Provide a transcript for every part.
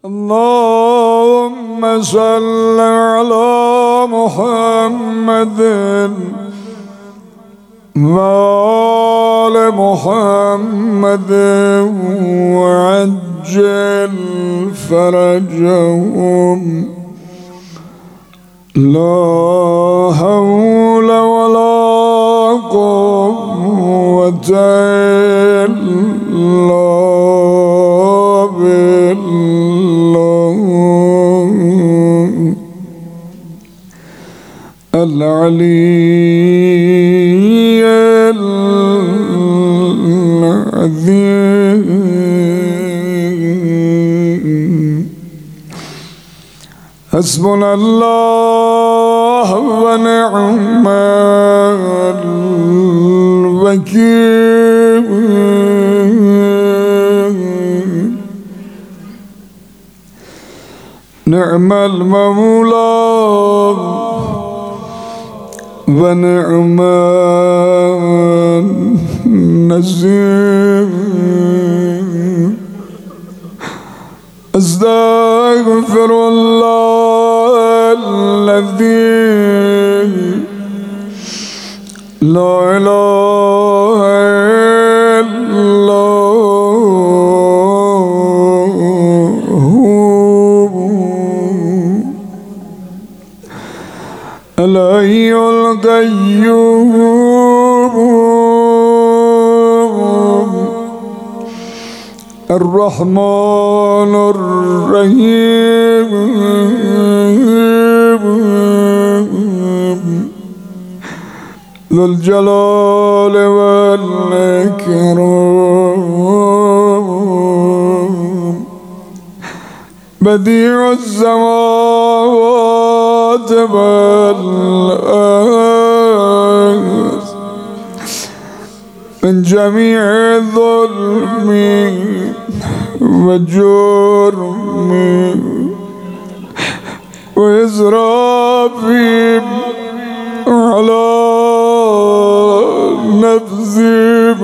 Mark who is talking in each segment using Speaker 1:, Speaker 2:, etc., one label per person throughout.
Speaker 1: اللهم صل على محمد وآل محمد وعجل فرجهم لا حول ولا قوة إلا بالله العلي العظيم. حسبنا الله ونعم الوكيل. نعم المولى ونعم النصير. أستغفر الله الذي لا إله إلا هو الحي القيوم الرحمن الرحيم ذو الجلال والإكرام بديع السماوات والأرض من جميع الظلم وجرم وإسراف على نفسي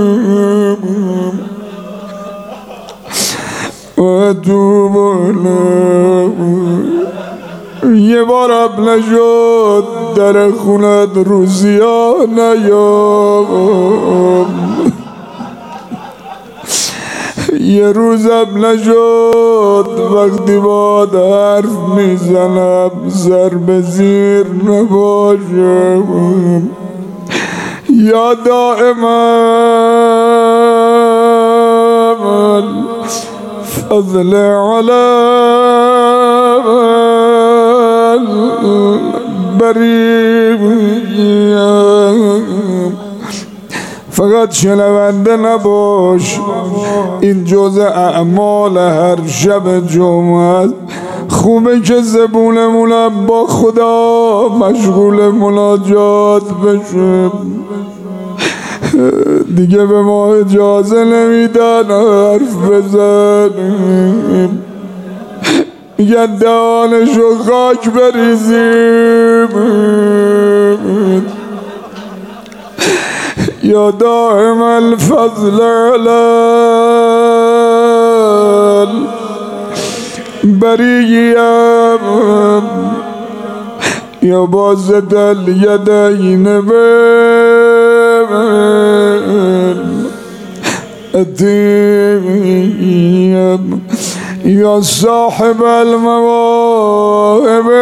Speaker 1: وأتوب إليه. یه بار نشد در خونت روزیا نیام، یه روزم نشد وقتی با حرف میزنم سر به زیر نباشم. یا دائما فضل علی البریه. فقط شنونده نباش، این جزء اعمال هر شب جمعه. خوبه که زبونمونم با خدا مشغول مناجات بشه. دیگه به ما اجازه نمیدن حرف بزنیم، میگن دهانشو خاک بریزیم. یا دائم الفضل علی البریه یا باسط الیدین بالعطیه یا صاحب المواهب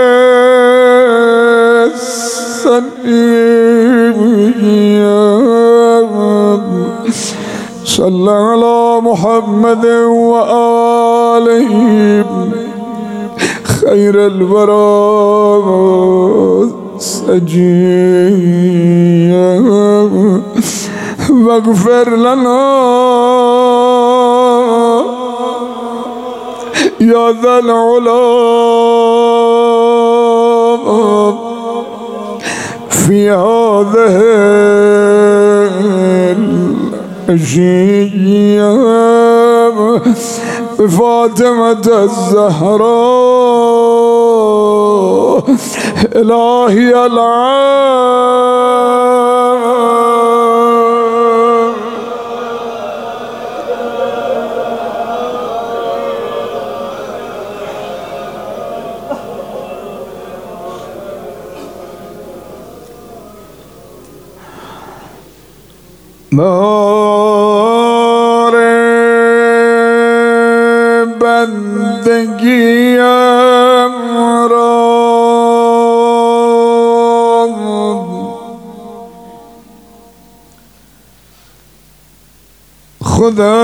Speaker 1: السنیه. صل على محمد وآله خير الورى سجيه واغفر لنا يا ذا العلا في هذه العشية بفاطمة الزهراء إلهي العام. بهار بندگیم را خدا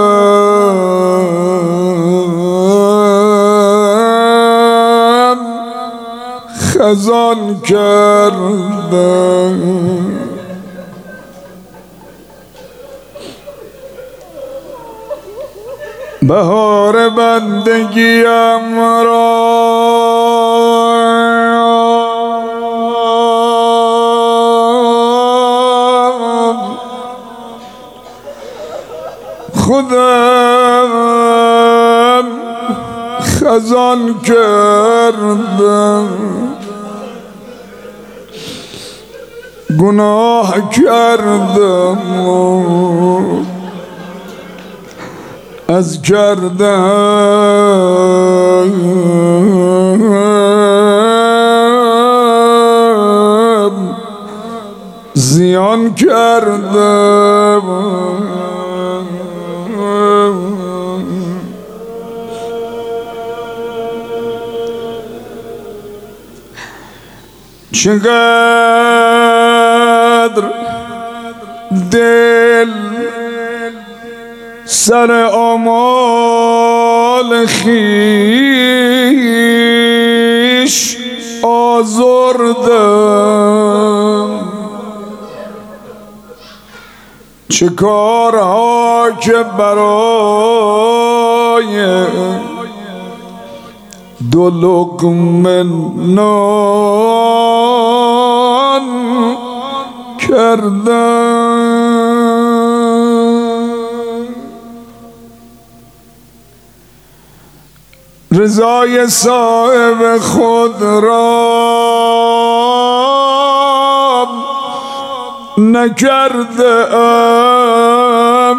Speaker 1: خزان کرده بهار بندگیم را خودم خزان کردم گناه کردم از کردم زیان کردم چقدر دل سر آمال خویش آزردم چه کارها که برای دو لقمه نان کردم رضای صاحب خود را نکرده ام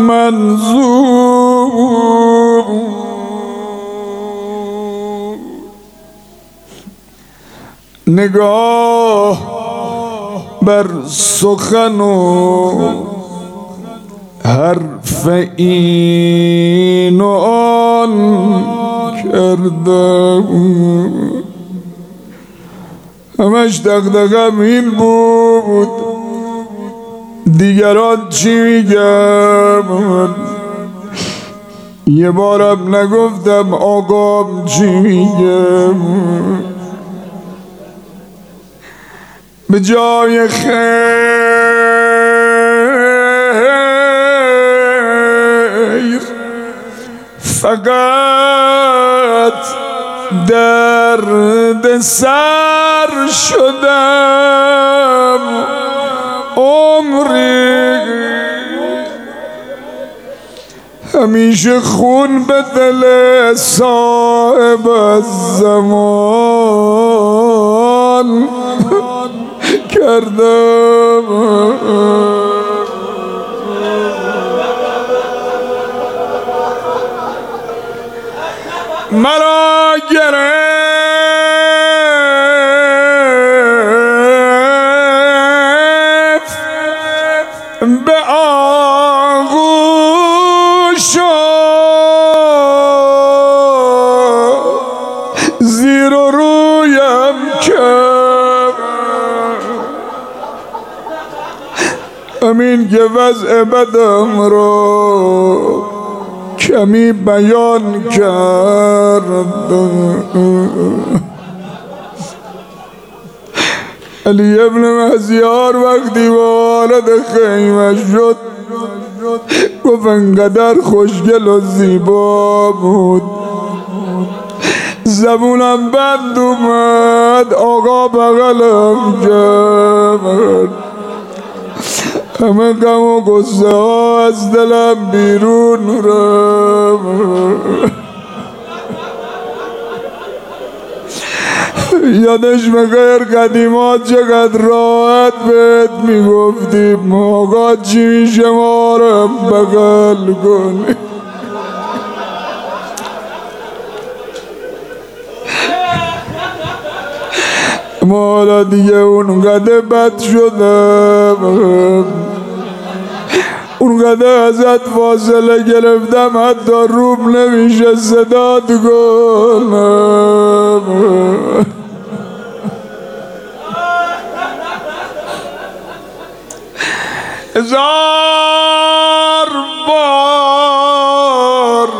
Speaker 1: منظور نگاه بر سخن و حرف این و آن کردم همش دغدغه‌م این بود دیگران چی میگم یه بارم نگفتم آقام چی میگم به جای خیر فقط درد سر شدم عمری همیشه خون به دل صاحب الزمان کردم مرا گرفت به آغوش و زیر و رویم کرد امین که وضع بدم را کمی بیان کردم علی ابن مهزیار وقتی با حالت خیمه شد گفت انقدر خوشگل و زیبا بود زبونم بند اومد آقا بغلم کرد همه غم و غصه ها از دلم بیرون رفت یادش بخیر قدیما چقدر راحت بهت میگفتیم آقا چی میشه ما رو بغل کنی ما حالا دیگه اونقدر بد شدم اونقدر ازت فاصله گرفتم حتی روم نمیشه صدات کنم. هزار بار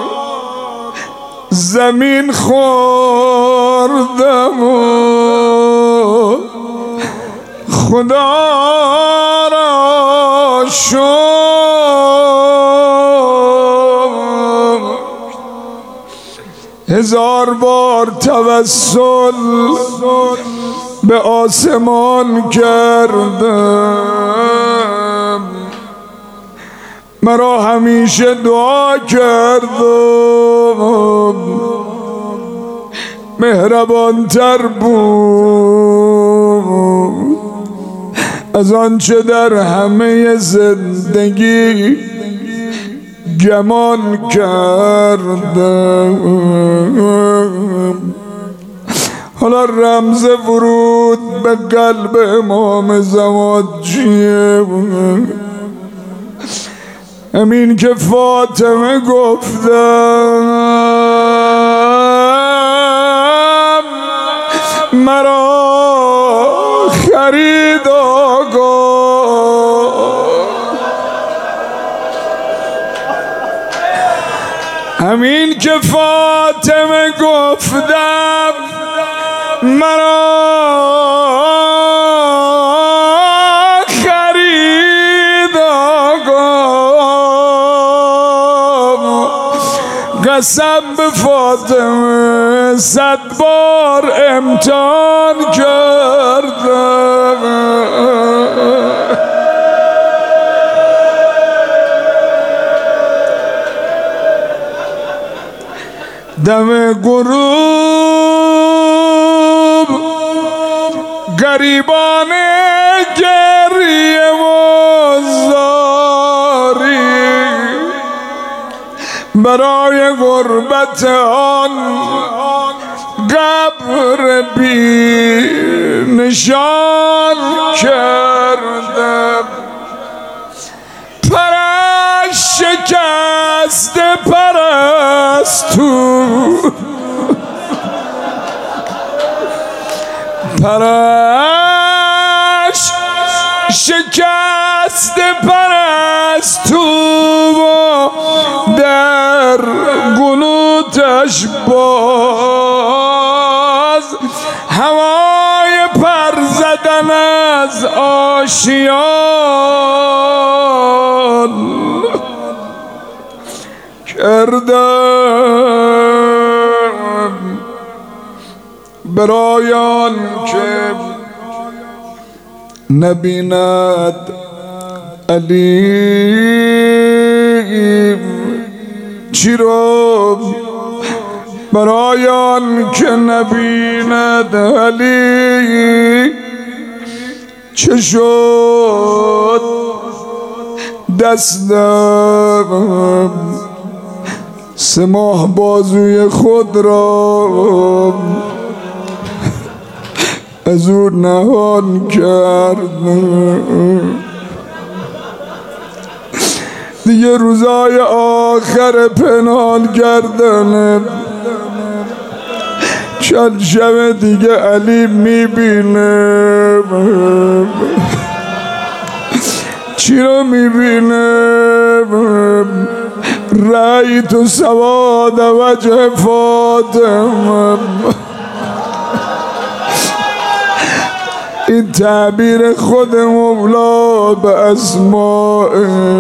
Speaker 1: زمین خوردم و خدا را شکر، هزار بار توسل به آسمان کردم، مرا همیشه دعا کردم، مهربانتر بود از آنچه در همه زندگی گمان کردم. حالا رمز ورود به قلب امام زمان چیه؟ همین که فاطمه گفتم مرا خرید آقا، همین که فاطمه گفتم مرا خرید آقا، قسم به فاطمه 100 بار امتحان کردم. دم غروب گریبان گریه و زاری برای غربت آن قبر بی نشان کردم. پرش شکست پرستو، پرش شکست پرستو و در قنوتش باز هوای پر زدن از آشیان کردم، برای آن که نبیند علی چی رو، برای آن که نبیند علی چه شد. دستم 3 ماه بازوی خود را از او نهان کردم. دیگه روزای آخر پنهان کردنم، چند شب دیگه علی میبینه. چی رو میبینه؟ رأیت سواد وجه فاطمه. این تعبیر خود مولا به اسماء.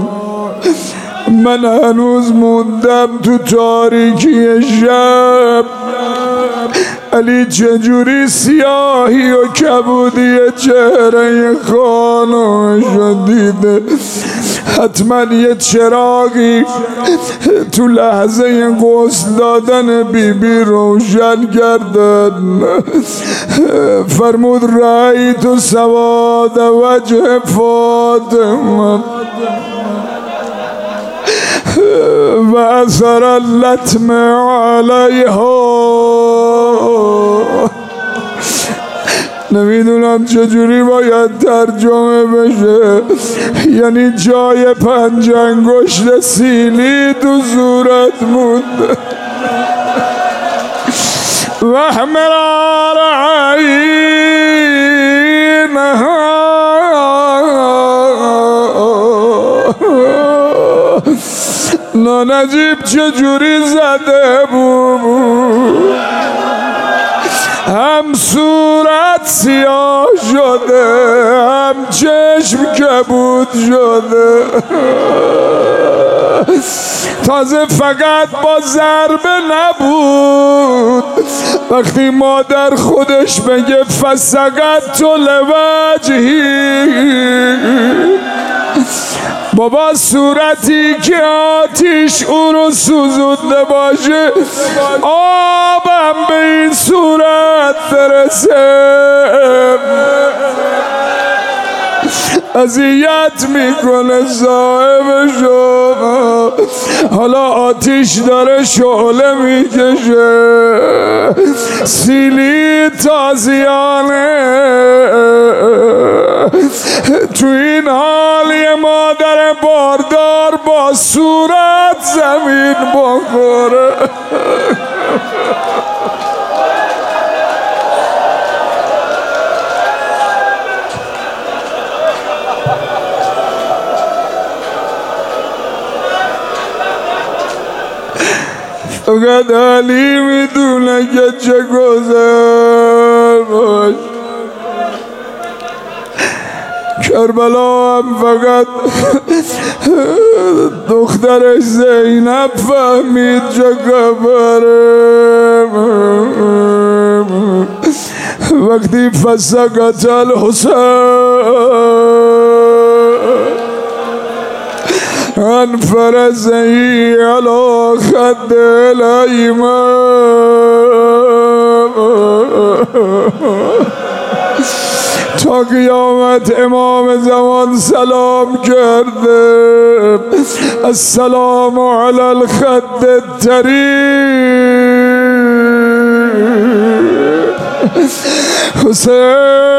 Speaker 1: من هنوز موندم تو تاریکی شب، علی چجوری سیاهی و کبودی چهره خانمشو دیده. حتما یه چراغی تو لحظه غسل دادن بیبی روشن کردن. فرمود رأیت سواد وجه فاطمه و اثر اللطم علیها. نمیدونم چجوری باید ترجمه بشه، یعنی جای 5 انگشت سیلی تو صورت مونده. واحمرار عینها نجیب چجوری زده بود، هم صورت سیاه شده هم چشم کبود شده. تازه فقط با ضربه نبود، وقتی مادر خودش بگه فسقط لوجهی، بابا صورتی که آتیش او رو سوزونده باشه آبم به این صورت برسه اذیت میکنه صاحبشو. حالا آتیش داره شعله میکشه، سیلی تازیانه. تو این حال یه مادر باردار با صورت زمین بخوره. فقط علی میدونه که چه گذشت. کربلا هم فقط دخترش زینب فهمید چه خبره. وقتی فسقط الحسین عن فرزه على خد الایمن، تا قیامت امام زمان سلام کرده السلام علی الخد الطری. حسین